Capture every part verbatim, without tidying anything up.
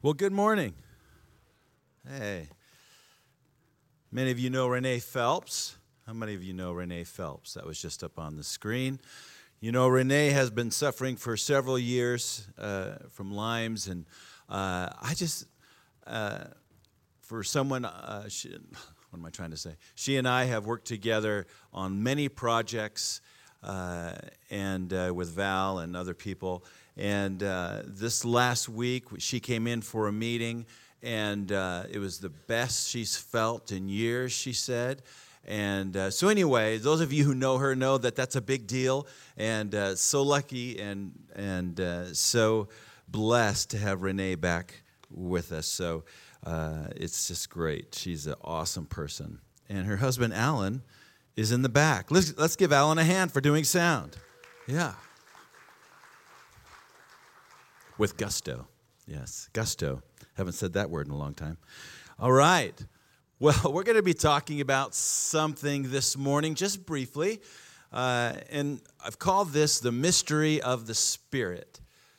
Well, good morning. Hey. Many of you know Renee Phelps. How many of you know Renee Phelps? That was just up on the screen. You know, Renee has been suffering for several years uh, from Lyme's, and uh, I just, uh, for someone, uh, she, what am I trying to say? She and I have worked together on many projects, uh, and uh, with Val and other people. And uh, this last week, she came in for a meeting, and uh, it was the best she's felt in years, she said. And uh, so anyway, those of you who know her know that that's a big deal, and uh, so lucky and and uh, so blessed to have Renee back with us. So uh, it's just great. She's an awesome person. And her husband, Alan, is in the back. Let's, let's give Alan a hand for doing sound. Yeah. With gusto. Yes, gusto. Haven't said that word in a long time. All right. Well, we're going to be talking about something this morning, just briefly. Uh, and I've called this the mystery of the Spirit.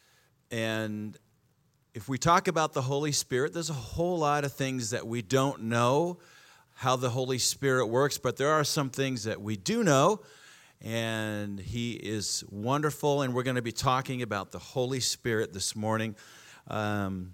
And if we talk about the Holy Spirit, there's a whole lot of things that we don't know how the Holy Spirit works, but there are some things that we do know. And he is wonderful, and we're going to be talking about the Holy Spirit this morning. Um,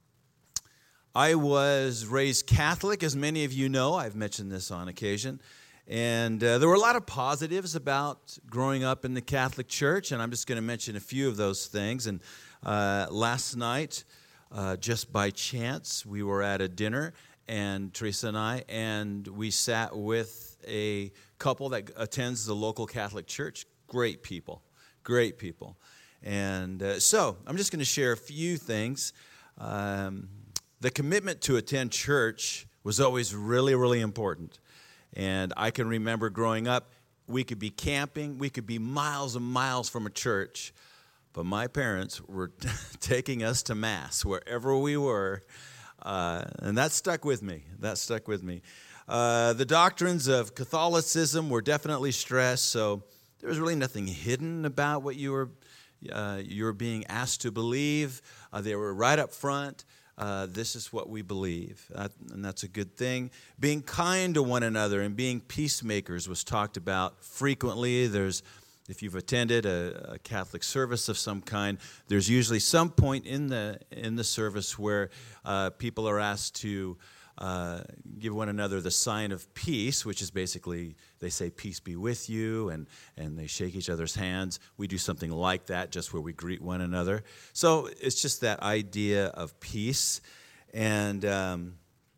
I was raised Catholic, as many of you know. I've mentioned this on occasion. And uh, there were a lot of positives about growing up in the Catholic Church, and I'm just going to mention a few of those things. And uh, last night, uh, just by chance, we were at a dinner, and Teresa and I, and we sat with a couple that attends the local Catholic church. Great people, great people. And uh, so I'm just going to share a few things. Um, the commitment to attend church was always really, really important. And I can remember growing up, we could be camping, we could be miles and miles from a church, but my parents were taking us to Mass wherever we were. Uh, and that stuck with me. That stuck with me. Uh, the doctrines of Catholicism were definitely stressed, so there was really nothing hidden about what you were uh, you were being asked to believe. Uh, they were right up front. Uh, this is what we believe, uh, and that's a good thing. Being kind to one another and being peacemakers was talked about frequently. There's If you've attended a, a Catholic service of some kind, there's usually some point in the in the service where uh, people are asked to uh, give one another the sign of peace, which is basically they say peace be with you, and and they shake each other's hands. We do something like that, just where we greet one another. So it's just that idea of peace. And um,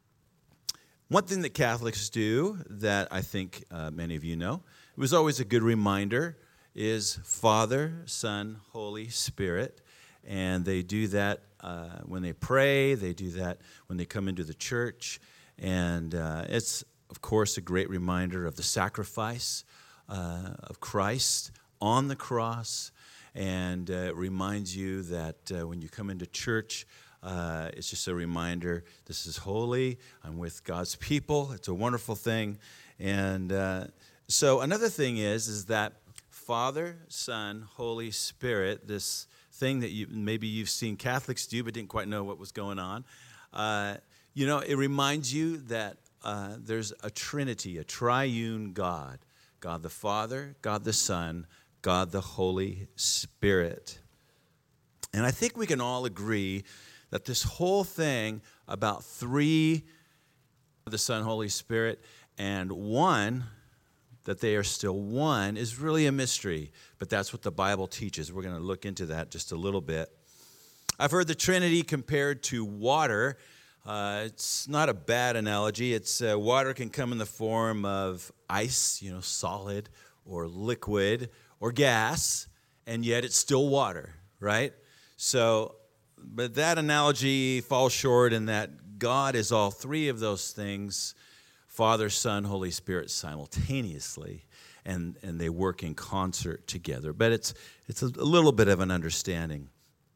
one thing that Catholics do that I think uh, many of you know, it was always a good reminder, is Father, Son, Holy Spirit. And they do that uh, when they pray. They do that when they come into the church. And uh, it's, of course, a great reminder of the sacrifice uh, of Christ on the cross. And uh, it reminds you that uh, when you come into church, uh, it's just a reminder, this is holy. I'm with God's people. It's a wonderful thing. And uh, so another thing is, is that Father, Son, Holy Spirit, this thing that you maybe you've seen Catholics do but didn't quite know what was going on. Uh, you know, it reminds you that uh, there's a Trinity, a triune God. God the Father, God the Son, God the Holy Spirit. And I think we can all agree that this whole thing about three, the Son, Holy Spirit, and one, that they are still one, is really a mystery. But that's what the Bible teaches. We're going to look into that just a little bit. I've heard the Trinity compared to water. Uh, it's not a bad analogy. It's uh, water can come in the form of ice, you know, solid, or liquid, or gas, and yet it's still water, right? So, but that analogy falls short in that God is all three of those things, Father, Son, Holy Spirit simultaneously, and, and they work in concert together. But it's it's a, a little bit of an understanding.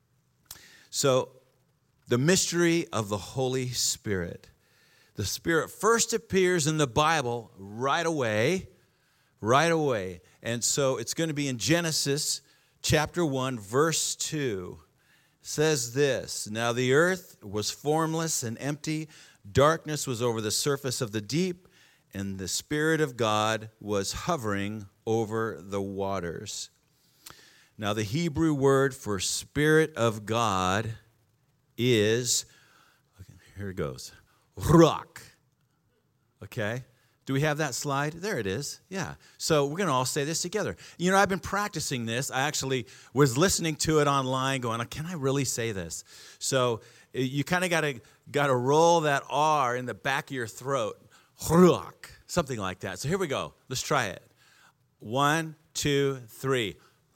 So, the mystery of the Holy Spirit. The Spirit first appears in the Bible right away, right away. And so it's going to be in Genesis chapter one, verse two. says this, "Now the earth was formless and empty. Darkness was over the surface of the deep, and the Spirit of God was hovering over the waters." Now the Hebrew word for Spirit of God is, okay, here it goes, ruach. Okay? Do we have that slide? There it is. Yeah. So we're going to all say this together. You know, I've been practicing this. I actually was listening to it online going, can I really say this? So you kind of got to got to roll that R in the back of your throat. Ruach. Something like that. So here we go. Let's try it. One, two, three.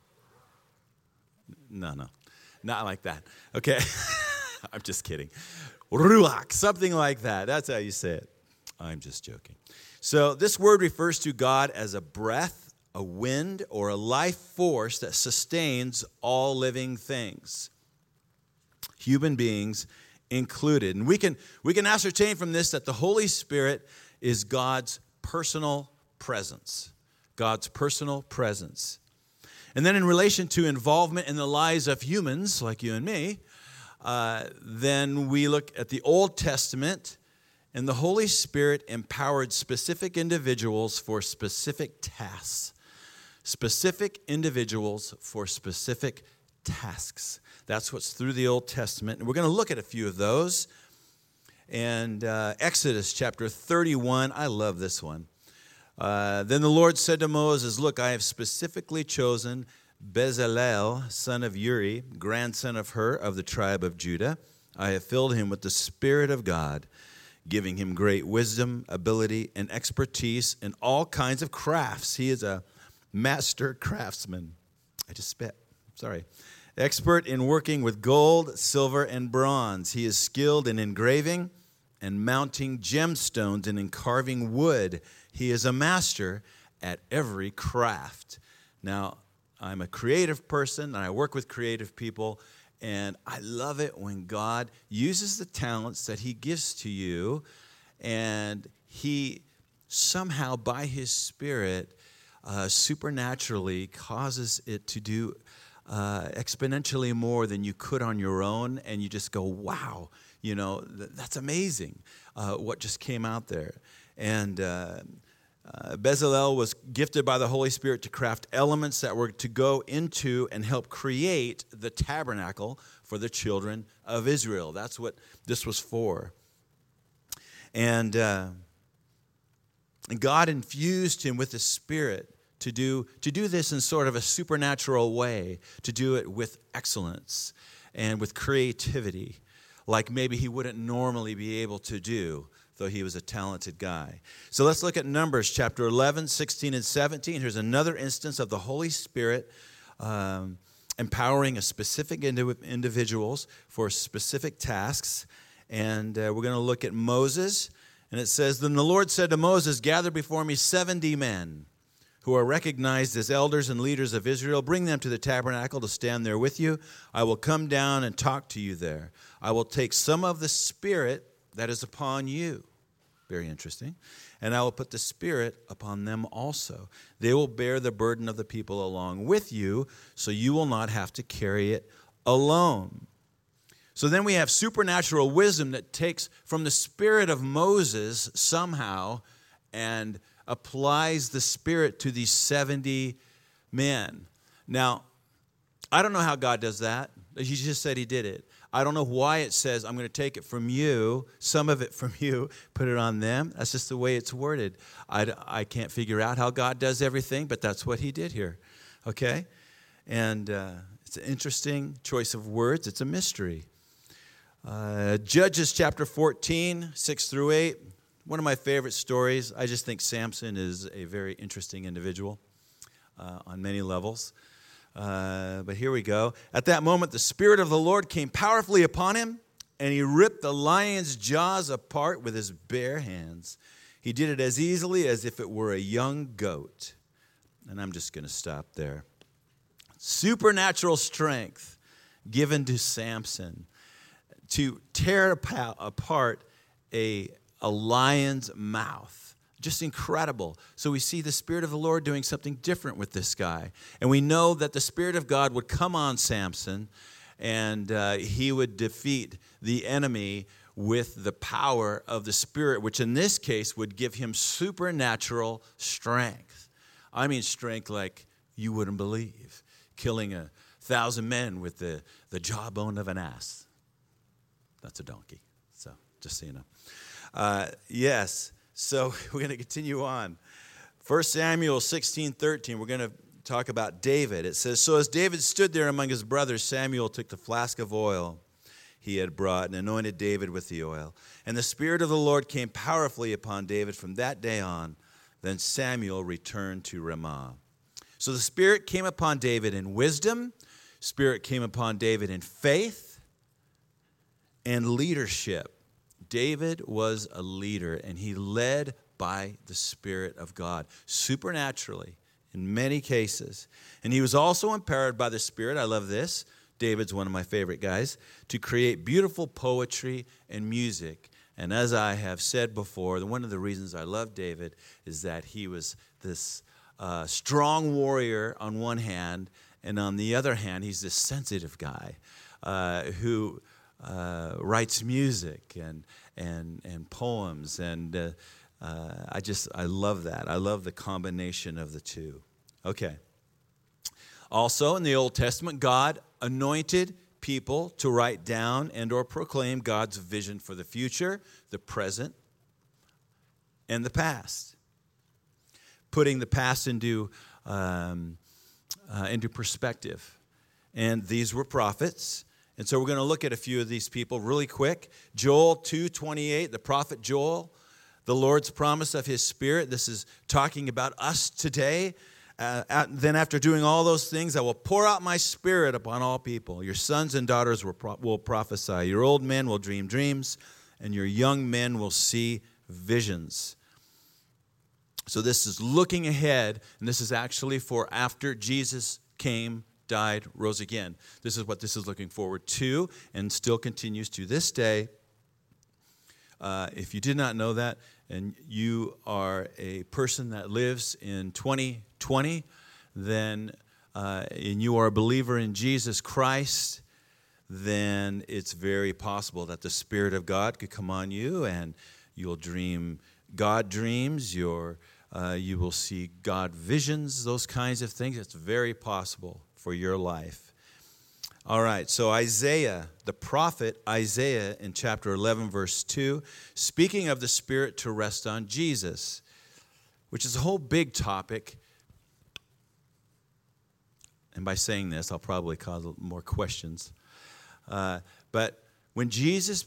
No, no. Not like that. Okay. I'm just kidding. Ruach. Something like that. That's how you say it. I'm just joking. So this word refers to God as a breath, a wind, or a life force that sustains all living things, human beings included. And we can we can ascertain from this that the Holy Spirit is God's personal presence. God's personal presence. And then in relation to involvement in the lives of humans like you and me, uh, then we look at the Old Testament. And the Holy Spirit empowered specific individuals for specific tasks. Specific individuals for specific tasks. That's what's through the Old Testament. And we're going to look at a few of those. And uh, Exodus chapter thirty-one, I love this one. Uh, then the Lord said to Moses, "Look, I have specifically chosen Bezalel, son of Uri, grandson of Hur of the tribe of Judah. I have filled him with the Spirit of God, giving him great wisdom, ability, and expertise in all kinds of crafts. He is a master craftsman." I just spit. Sorry. "Expert in working with gold, silver, and bronze. He is skilled in engraving and mounting gemstones and in carving wood. He is a master at every craft." Now, I'm a creative person, and I work with creative people. And I love it when God uses the talents that he gives to you, and he somehow, by his Spirit, uh, supernaturally causes it to do uh, exponentially more than you could on your own, and you just go, wow, you know, th- that's amazing uh, what just came out there. And uh, Uh, Bezalel was gifted by the Holy Spirit to craft elements that were to go into and help create the tabernacle for the children of Israel. That's what this was for. And, uh, and God infused him with the Spirit to do, to do this in sort of a supernatural way, to do it with excellence and with creativity, like maybe he wouldn't normally be able to do, though he was a talented guy. So let's look at Numbers chapter eleven, sixteen, and seventeen. Here's another instance of the Holy Spirit um, empowering a specific indi- individuals for specific tasks. And uh, we're going to look at Moses. And it says, "Then the Lord said to Moses, 'Gather before me seventy men who are recognized as elders and leaders of Israel. Bring them to the tabernacle to stand there with you. I will come down and talk to you there. I will take some of the Spirit that is upon you.'" Very interesting. "And I will put the Spirit upon them also. They will bear the burden of the people along with you, so you will not have to carry it alone." So then we have supernatural wisdom that takes from the spirit of Moses somehow and applies the Spirit to these seventy men. Now, I don't know how God does that. He just said he did it. I don't know why it says, "I'm going to take it from you, some of it from you, put it on them." That's just the way it's worded. I, I can't figure out how God does everything, but that's what he did here. Okay? And uh, it's an interesting choice of words. It's a mystery. Uh, Judges chapter fourteen, six through eight. One of my favorite stories. I just think Samson is a very interesting individual uh, on many levels. Uh, but here we go. "At that moment, the Spirit of the Lord came powerfully upon him, and he ripped the lion's jaws apart with his bare hands. He did it as easily as if it were a young goat." And I'm just going to stop there. Supernatural strength given to Samson to tear apart a, a lion's mouth. Just incredible. So we see the Spirit of the Lord doing something different with this guy. And we know that the Spirit of God would come on Samson and uh, he would defeat the enemy with the power of the Spirit, which in this case would give him supernatural strength. I mean strength like you wouldn't believe. Killing a thousand men with the, the jawbone of an ass. That's a donkey. So just so you know. Uh, yes, so we're going to continue on. First Samuel sixteen thirteen, we're going to talk about David. It says, so as David stood there among his brothers, Samuel took the flask of oil he had brought and anointed David with the oil. And the Spirit of the Lord came powerfully upon David from that day on. Then Samuel returned to Ramah. So the Spirit came upon David in wisdom. Spirit came upon David in faith and leadership. David was a leader, and he led by the Spirit of God, supernaturally in many cases. And he was also empowered by the Spirit, I love this, David's one of my favorite guys, to create beautiful poetry and music. And as I have said before, one of the reasons I love David is that he was this uh, strong warrior on one hand, and on the other hand, he's this sensitive guy uh, who uh, writes music and and and poems. And uh, uh, I just, I love that. I love the combination of the two. Okay. Also, in the Old Testament, God anointed people to write down and or proclaim God's vision for the future, the present, and the past. Putting the past into, um, uh, into perspective. And these were prophets. And so we're going to look at a few of these people really quick. Joel two twenty-eight, the prophet Joel, the Lord's promise of his Spirit. This is talking about us today. Uh, at, then after doing all those things, I will pour out my Spirit upon all people. Your sons and daughters will, pro- will prophesy. Your old men will dream dreams, and your young men will see visions. So this is looking ahead, and this is actually for after Jesus came, died, rose again. This is what this is looking forward to, and still continues to this day. Uh, if you did not know that, and you are a person that lives in twenty twenty, then uh, and you are a believer in Jesus Christ, then it's very possible that the Spirit of God could come on you, and you'll dream God dreams. You're, uh, you will see God visions, those kinds of things. It's very possible for your life. All right, so Isaiah, the prophet Isaiah in chapter eleven, verse two, speaking of the Spirit to rest on Jesus, which is a whole big topic. And by saying this, I'll probably cause more questions. Uh, but when Jesus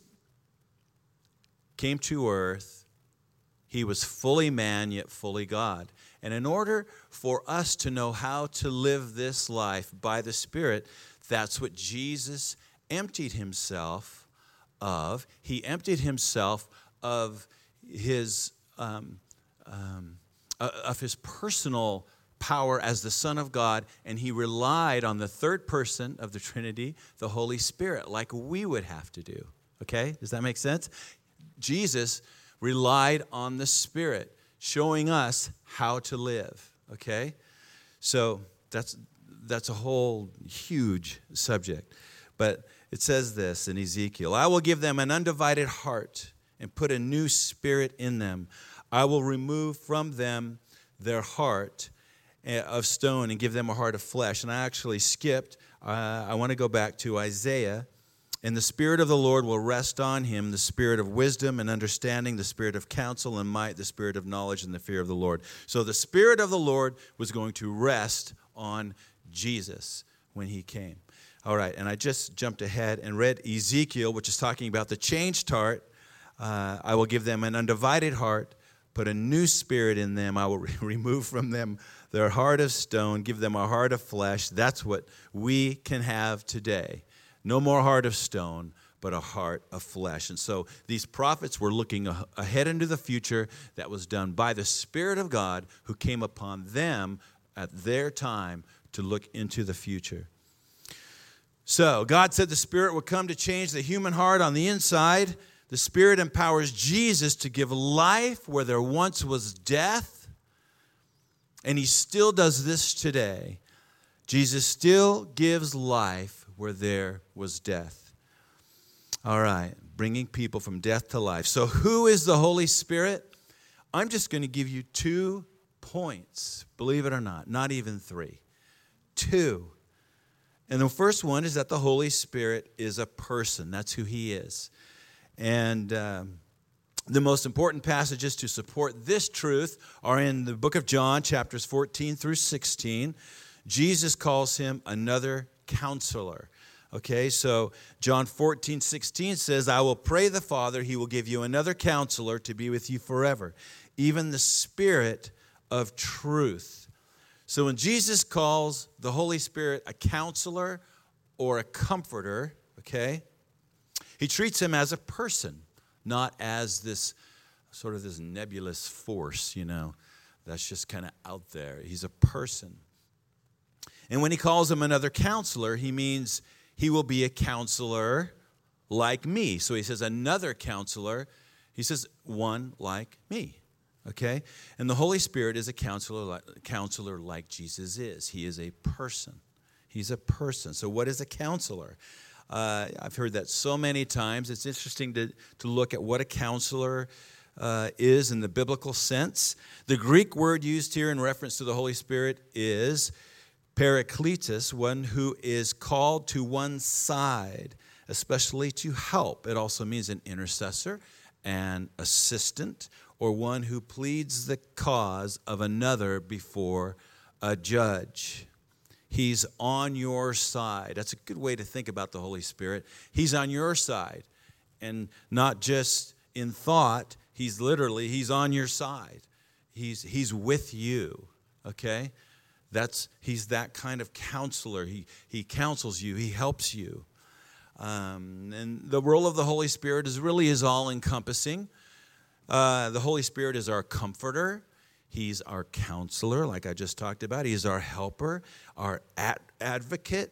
came to earth, he was fully man, yet fully God. And in order for us to know how to live this life by the Spirit, that's what Jesus emptied himself of. He emptied himself of his um, um, of his personal power as the Son of God, and he relied on the third person of the Trinity, the Holy Spirit, like we would have to do. Okay? Does that make sense? Jesus relied on the Spirit, showing us how to live. Okay? So that's that's a whole huge subject. But it says this in Ezekiel, I will give them an undivided heart and put a new spirit in them. I will remove from them their heart of stone and give them a heart of flesh. And I actually skipped. Uh, I want to go back to Isaiah. And the Spirit of the Lord will rest on him, the Spirit of wisdom and understanding, the Spirit of counsel and might, the Spirit of knowledge and the fear of the Lord. So the Spirit of the Lord was going to rest on Jesus when he came. All right, and I just jumped ahead and read Ezekiel, which is talking about the changed heart. Uh, I will give them an undivided heart, put a new spirit in them. I will re- remove from them their heart of stone, give them a heart of flesh. That's what we can have today. No more heart of stone, but a heart of flesh. And so these prophets were looking ahead into the future that was done by the Spirit of God who came upon them at their time to look into the future. So God said the Spirit would come to change the human heart on the inside. The Spirit empowers Jesus to give life where there once was death. And he still does this today. Jesus still gives life where there was death. All right, bringing people from death to life. So who is the Holy Spirit? I'm just going to give you two points, believe it or not, not even three. Two. And the first one is that the Holy Spirit is a person. That's who he is. And um, the most important passages to support this truth are in the book of John, chapters fourteen through sixteen. Jesus calls him another counselor. Okay, so John fourteen, sixteen says, I will pray the Father, he will give you another counselor to be with you forever, even the Spirit of truth. So when Jesus calls the Holy Spirit a counselor or a comforter, okay, he treats him as a person, not as this sort of this nebulous force, you know, that's just kind of out there. He's a person. And when he calls him another counselor, he means he will be a counselor like me. So he says another counselor. He says one like me. Okay? And the Holy Spirit is a counselor like, counselor like Jesus is. He is a person. He's a person. So what is a counselor? Uh, I've heard that so many times. It's interesting to, to look at what a counselor uh, is in the biblical sense. The Greek word used here in reference to the Holy Spirit is parakletos, one who is called to one side, especially to help. It also means an intercessor, an assistant, or one who pleads the cause of another before a judge. He's on your side. That's a good way to think about the Holy Spirit. He's on your side. And not just in thought, he's literally, he's on your side. He's, he's with you, okay? That's, he's that kind of counselor. He, he counsels you. He helps you. Um, and the role of the Holy Spirit is really is all-encompassing. Uh, the Holy Spirit is our comforter. He's our counselor, like I just talked about. He's our helper, our ad- advocate,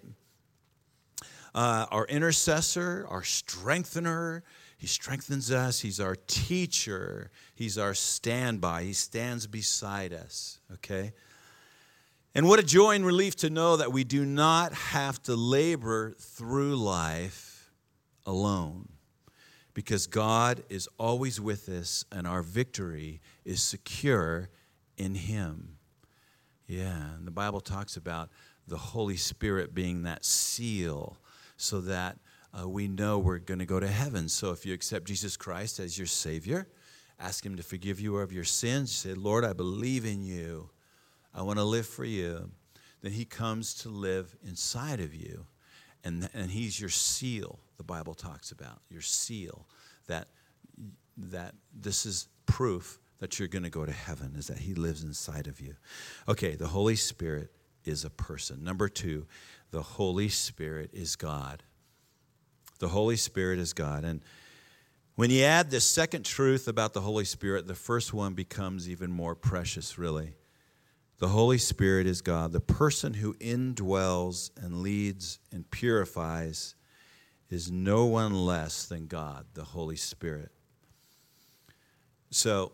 uh, our intercessor, our strengthener. He strengthens us. He's our teacher. He's our standby. He stands beside us, okay? And what a joy and relief to know that we do not have to labor through life alone, because God is always with us and our victory is secure in him. Yeah, and the Bible talks about the Holy Spirit being that seal so that uh, we know we're going to go to heaven. So if you accept Jesus Christ as your Savior, ask him to forgive you of your sins. You say, Lord, I believe in you. I want to live for you. Then he comes to live inside of you. And, and he's your seal, the Bible talks about, your seal, that, that this is proof that you're going to go to heaven, is that he lives inside of you. Okay, the Holy Spirit is a person. Number two, the Holy Spirit is God. The Holy Spirit is God. And when you add this second truth about the Holy Spirit, the first one becomes even more precious, really. The Holy Spirit is God, the person who indwells and leads and purifies is no one less than God, the Holy Spirit. So,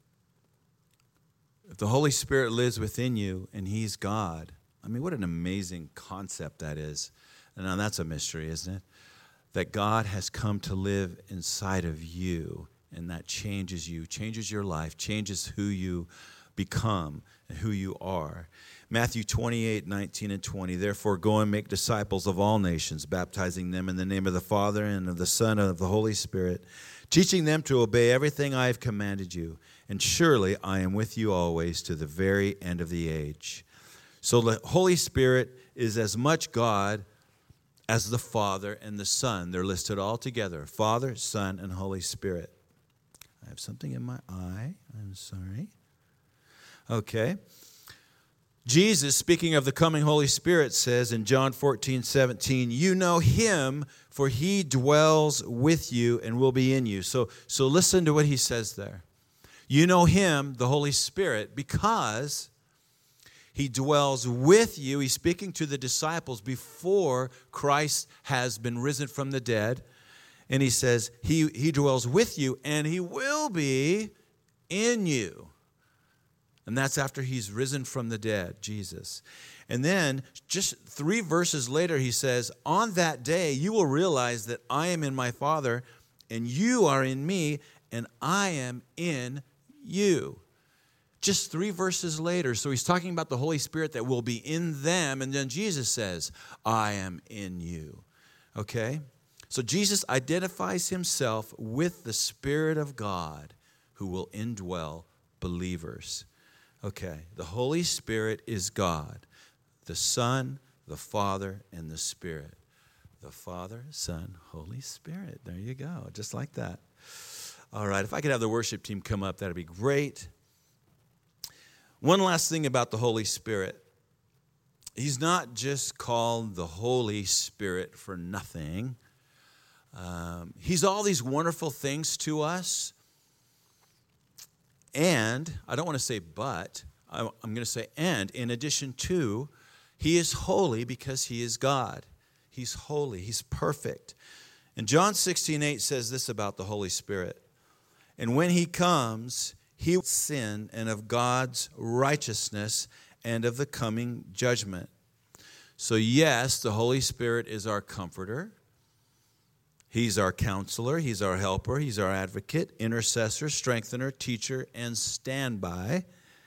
if the Holy Spirit lives within you and he's God, I mean, what an amazing concept that is. And now that's a mystery, isn't it? That God has come to live inside of you, and that changes you, changes your life, changes who you become and who you are. Matthew twenty-eight, nineteen and twenty, therefore go and make disciples of all nations, baptizing them in the name of the Father and of the Son and of the Holy Spirit, teaching them to obey everything I have commanded you. And surely I am with you always to the very end of the age. So the Holy Spirit is as much God as the Father and the Son. They're listed all together, Father, Son, and Holy Spirit. I have something in my eye. I'm sorry. Okay. Jesus, speaking of the coming Holy Spirit, says in John fourteen, seventeen, you know him, for he dwells with you and will be in you. So, so listen to what he says there. You know him, the Holy Spirit, because he dwells with you. He's speaking to the disciples before Christ has been risen from the dead. And he says, he, he dwells with you and he will be in you. And that's after he's risen from the dead, Jesus. And then just three verses later, he says, on that day, you will realize that I am in my Father, and you are in me, and I am in you. Just three verses later. So he's talking about the Holy Spirit that will be in them. And then Jesus says, I am in you. Okay? So Jesus identifies himself with the Spirit of God who will indwell believers. Okay, the Holy Spirit is God, the Son, the Father, and the Spirit. The Father, Son, Holy Spirit. There you go, just like that. All right, if I could have the worship team come up, that would be great. One last thing about the Holy Spirit. He's not just called the Holy Spirit for nothing. Um, he's all these wonderful things to us. And, I don't want to say but, I'm going to say and, in addition to, he is holy because he is God. He's holy. He's perfect. And John sixteen eight says this about the Holy Spirit. And when he comes, he will sin and of God's righteousness and of the coming judgment. So yes, the Holy Spirit is our comforter. He's our counselor, he's our helper, he's our advocate, intercessor, strengthener, teacher, and standby.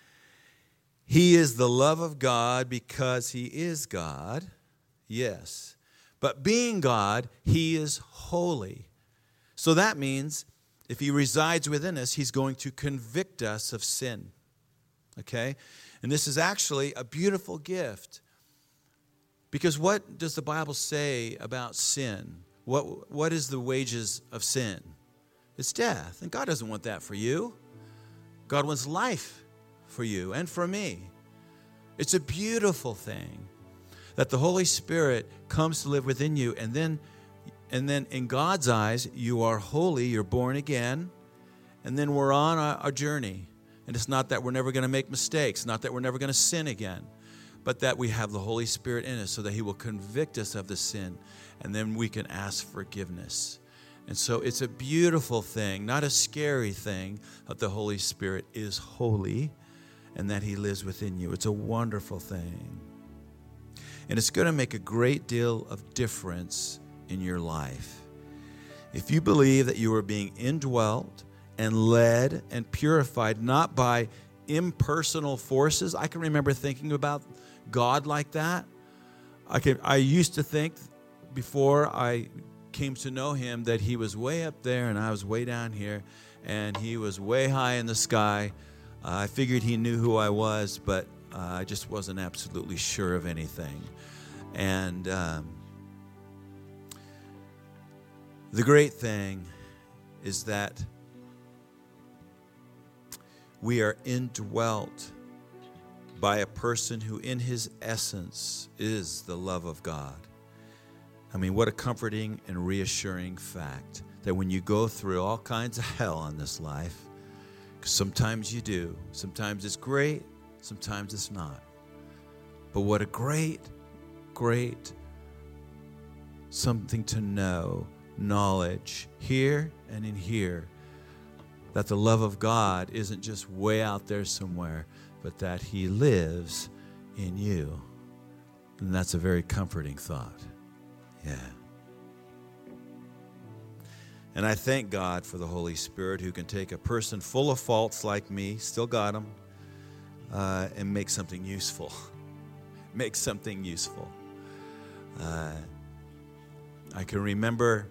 He is the love of God because he is God, yes. But being God, he is holy. So that means if he resides within us, he's going to convict us of sin, okay? And this is actually a beautiful gift. Because what does the Bible say about sin? What what is the wages of sin? It's death. And God doesn't want that for you. God wants life for you and for me. It's a beautiful thing that the Holy Spirit comes to live within you, and then and then in God's eyes, you are holy, you're born again, and then we're on our, our journey. And it's not that we're never going to make mistakes, not that we're never going to sin again, but that we have the Holy Spirit in us so that he will convict us of the sin, and then we can ask forgiveness. And so it's a beautiful thing, not a scary thing, that the Holy Spirit is holy and that he lives within you. It's a wonderful thing. And it's going to make a great deal of difference in your life. If you believe that you are being indwelt and led and purified, not by impersonal forces. I can remember thinking about God like that. I can. I used to think before I came to know him that he was way up there and I was way down here, and he was way high in the sky. Uh, I figured he knew who I was, but uh, I just wasn't absolutely sure of anything. And um, the great thing is that we are indwelt by a person who in his essence is the love of God. I mean, what a comforting and reassuring fact that when you go through all kinds of hell in this life, 'cause sometimes you do, sometimes it's great, sometimes it's not. But what a great, great something to know, knowledge, here and in here, that the love of God isn't just way out there somewhere, but that he lives in you. And that's a very comforting thought. Yeah. And I thank God for the Holy Spirit who can take a person full of faults like me, still got them, uh, and make something useful. Make something useful. Uh, I can remember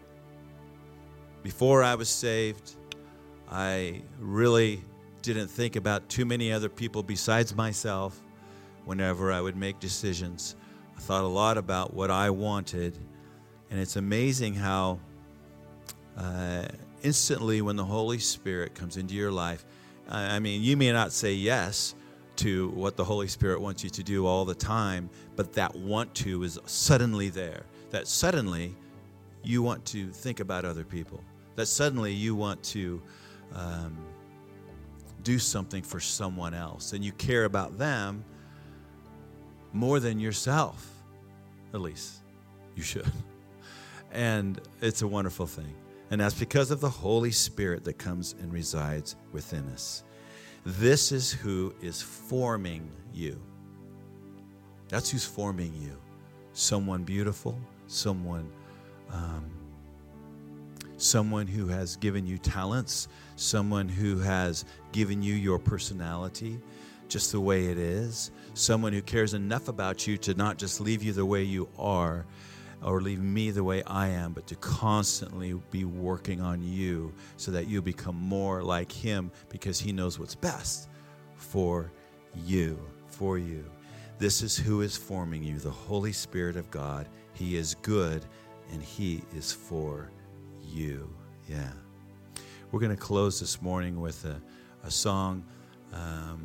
before I was saved, I really didn't think about too many other people besides myself whenever I would make decisions. I thought a lot about what I wanted, and it's amazing how uh, instantly when the Holy Spirit comes into your life, I mean, you may not say yes to what the Holy Spirit wants you to do all the time, but that want to is suddenly there. That suddenly you want to think about other people. That suddenly you want to um, do something for someone else, and you care about them more than yourself. At least you should. And it's a wonderful thing. And that's because of the Holy Spirit that comes and resides within us. This is who is forming you. That's who's forming you. Someone beautiful, someone um, someone who has given you talents, someone who has given you your personality just the way it is, someone who cares enough about you to not just leave you the way you are or leave me the way I am, but to constantly be working on you so that you become more like him because he knows what's best for you, for you. This is who is forming you, the Holy Spirit of God. He is good, and he is for you. Yeah. We're going to close this morning with a, a song. Um,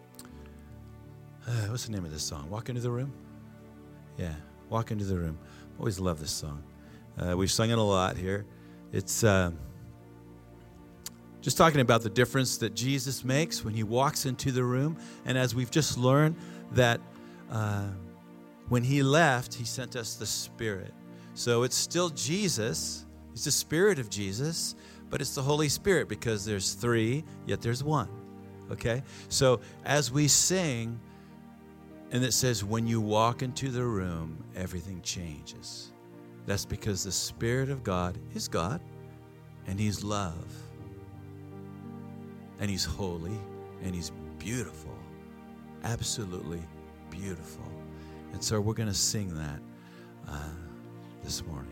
uh, what's the name of this song? Walk Into the Room? Yeah, Walk Into the Room. Always love this song. Uh, we've sung it a lot here. It's uh, just talking about the difference that Jesus makes when he walks into the room. And as we've just learned that uh, when he left, he sent us the Spirit. So it's still Jesus. It's the Spirit of Jesus, but it's the Holy Spirit because there's three, yet there's one. Okay? So as we sing, and it says, when you walk into the room, everything changes. That's because the Spirit of God is God, and he's love, and he's holy, and he's beautiful, absolutely beautiful. And so we're going to sing that uh, this morning.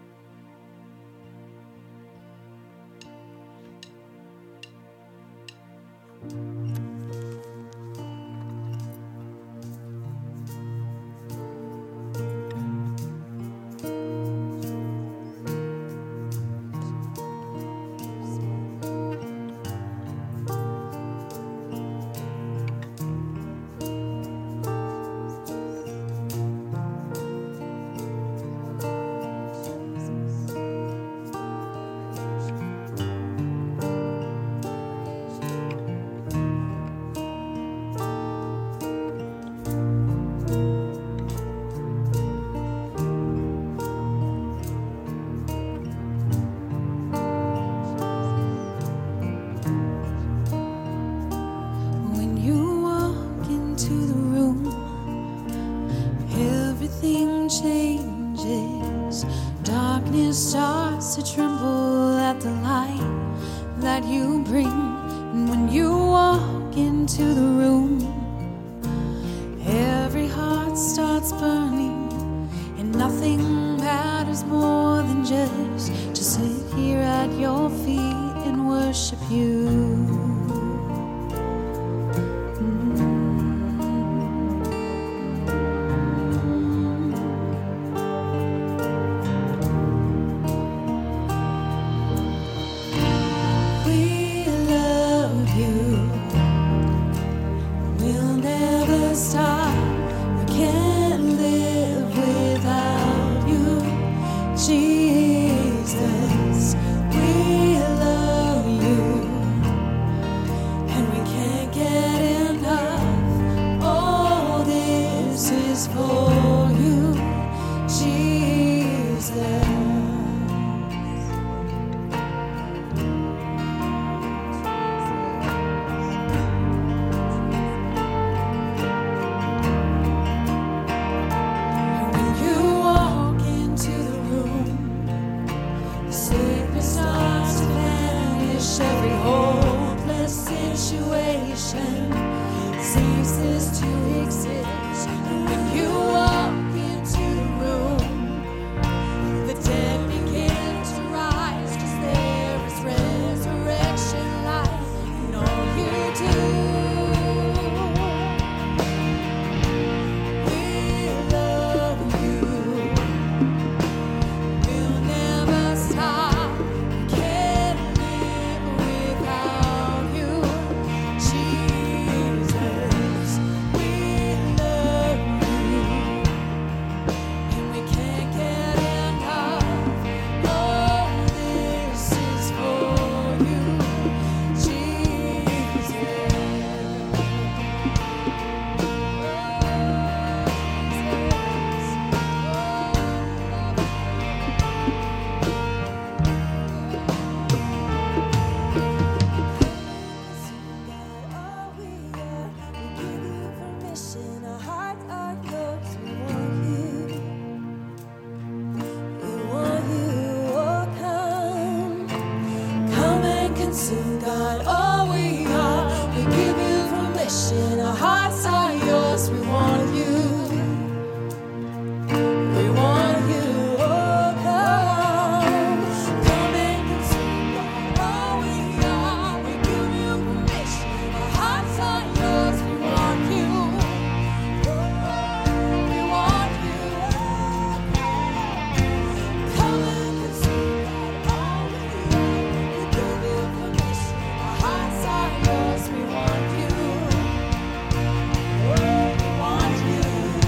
Starts to tremble at the light that you bring. And when you walk into the room, every heart starts burning, and nothing matters more than just to sit here at your feet and worship you. Jesus, we love consume, God, all we are. We give you permission, our hearts are yours. We want you. We want you. Oh, come. Come and consume, God, all we are. We give you permission, our hearts are yours. We want you. We want you. Come and consume, God, all we are. We give you permission, our hearts are yours. We want you. We want you.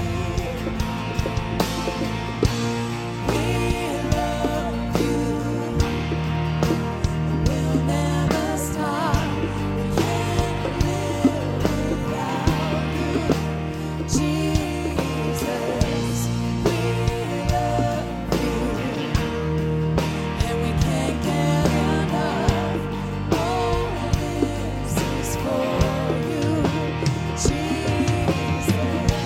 We love you. We'll never stop. We can't live without you. Jesus, we love you. And we can't get enough. All this is for you. Jesus.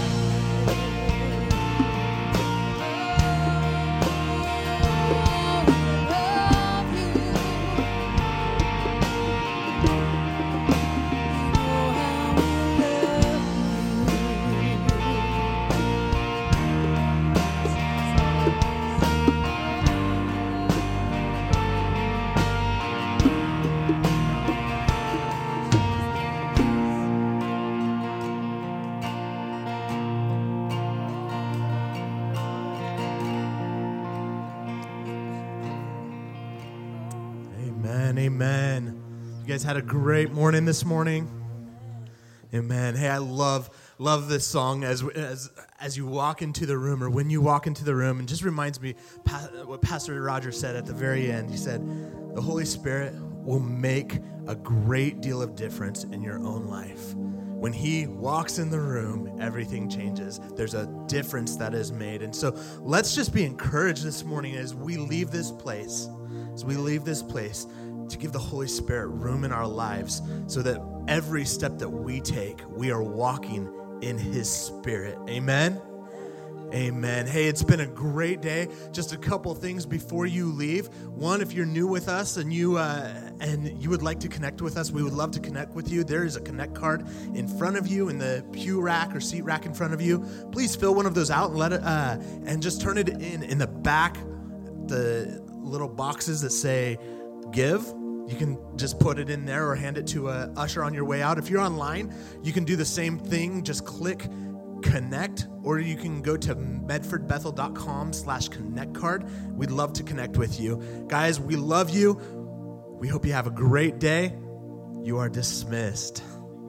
Amen, amen. You guys had a great morning this morning. Amen. Hey, I love love this song as as as you walk into the room, or when you walk into the room. And just reminds me pa- what Pastor Roger said at the very end. He said, the Holy Spirit will make a great deal of difference in your own life. When he walks in the room, everything changes. There's a difference that is made. And so let's just be encouraged this morning as we leave this place, as we leave this place, to give the Holy Spirit room in our lives so that every step that we take, we are walking in his Spirit. Amen? Amen. Hey, it's been a great day. Just a couple things before you leave. One, if you're new with us and you uh, and you would like to connect with us, we would love to connect with you. There is a Connect card in front of you in the pew rack or seat rack in front of you. Please fill one of those out and let it uh, and just turn it in in the back, the little boxes that say give. You can just put it in there or hand it to a usher on your way out. If you're online, you can do the same thing. Just click connect, or you can go to medfordbethel.com slash connect card. We'd love to connect with you. Guys, we love you. We hope you have a great day. You are dismissed.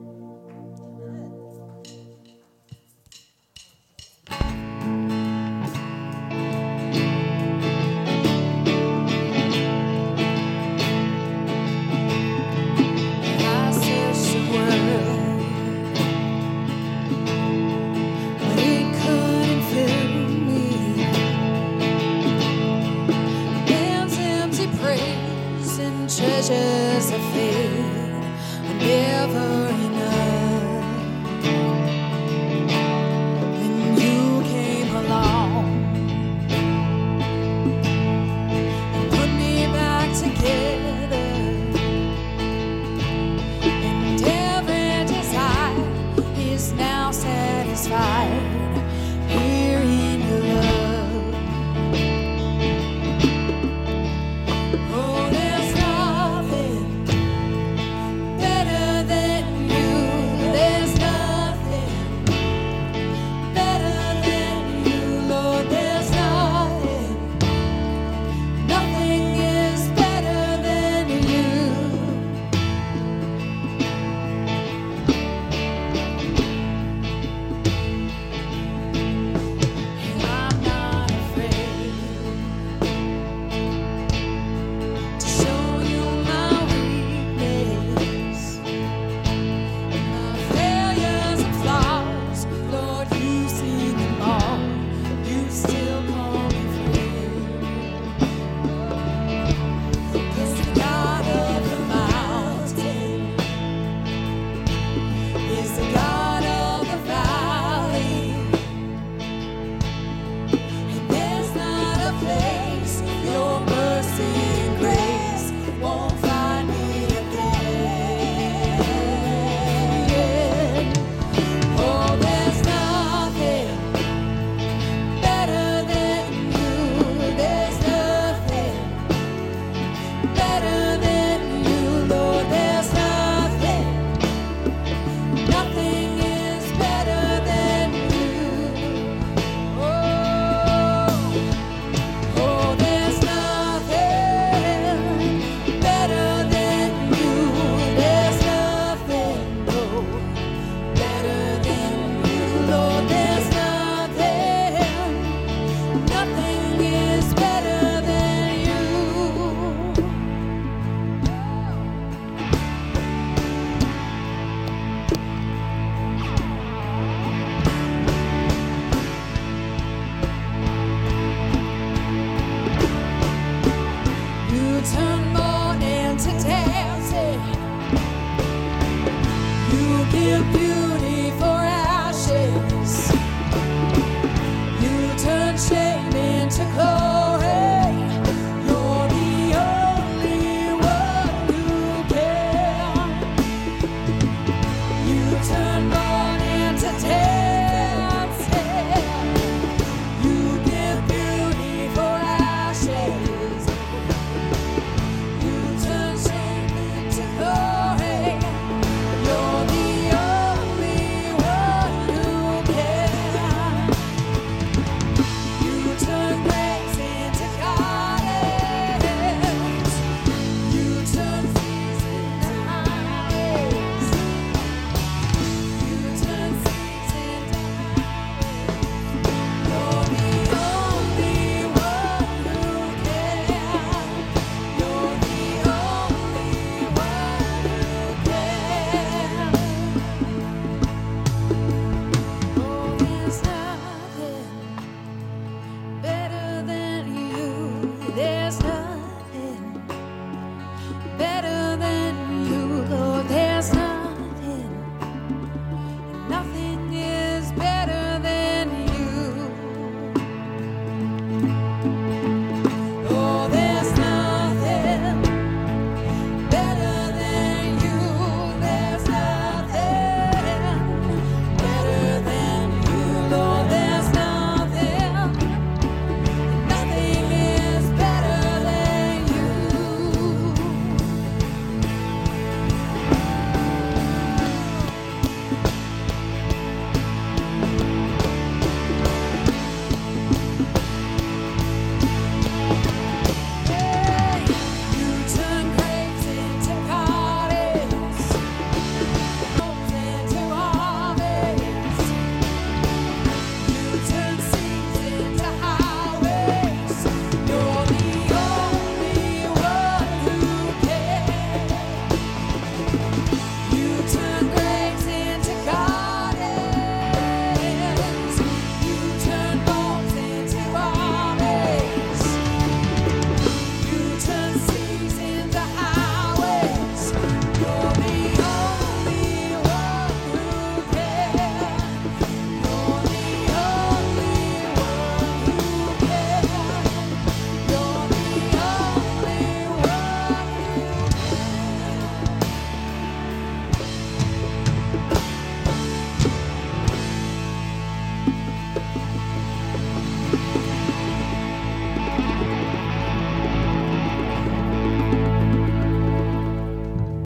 I searched the world, but it couldn't fill me. Man's empty praise and treasures that fade are never